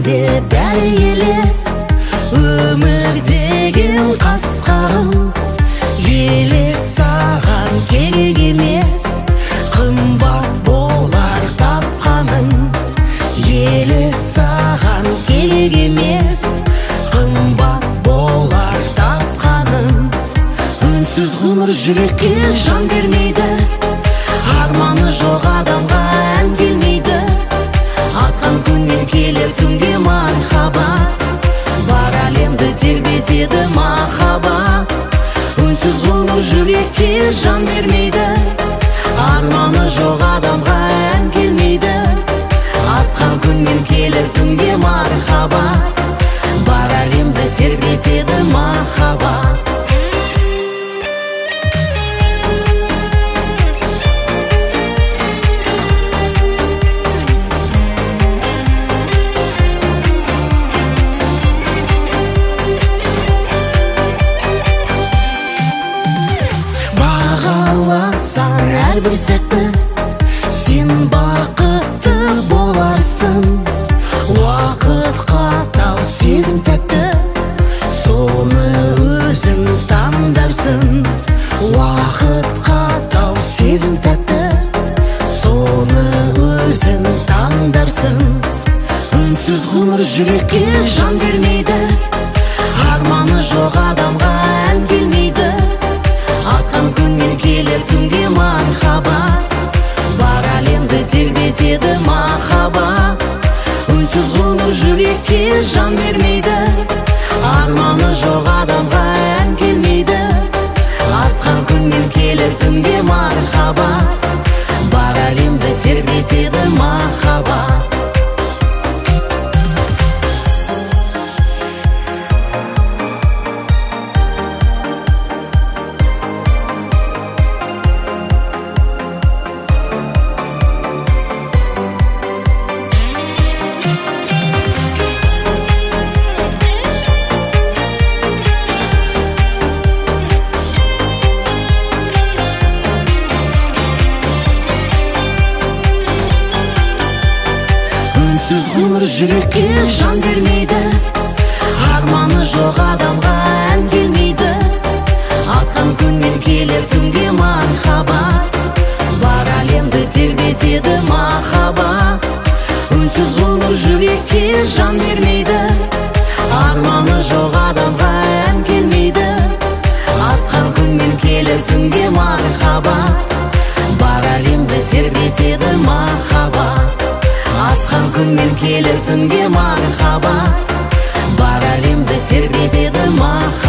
менде бәрі елес. Өмір деген қасқағым, елес саған керек емес. Қымбат болар тапқаның, елес саған керек емес. Қымбат болар тапқаның. Үнсіз ғұмыр жүрекке жан бермейді, арманы жоқ адамға ән келмейді. Атқан күннен келер түнге мархабат, бар әлемді тербетеді махаббат. Үнсіз ғұмыр жүрекке жан бермейді, арманы жоқ адамға ән келмейді. Атқан күннен келер түнге мархабат, бар әлемді тербетеді махаббат. Бағаласаң әрбір сәтті, сен бақытты боларсың. Уақыт қатал, сезім тәтті, соны өзің таңдарсың. Уақыт қатал, сезім тәтті, соны өзің таңдарсың. Үнсіз ғұмыр жүрекке жан бермейді, арманы жоқ адамға ән келмейді. Атқан күннен келер түнге мархабат, бар әлемді тербетеді махаббат. Үнсіз ғұмыр жүрекке жан бермейді, арманы жоқ адамға ән келмейді. Атқан күннен келер түнге мархабат, бар әлемді тербетеді махаббат. Үнсіз ғұмыр жүрекке жан бермейді, арманы жоқ адамға ән келмейді. Атқан күннен келер түнге мархабат, бар әлемді тербетеді махаббат. Үнсіз ғұмыр жүрекке жан бермейді, арманы жоқ адамға ән келмейді. Атқан күннен келер түнге мархабат, бар әлемді тербетеді махаббат. Атқан күннен келер түнге мархабат, бар әлемді тербетеді махаббат.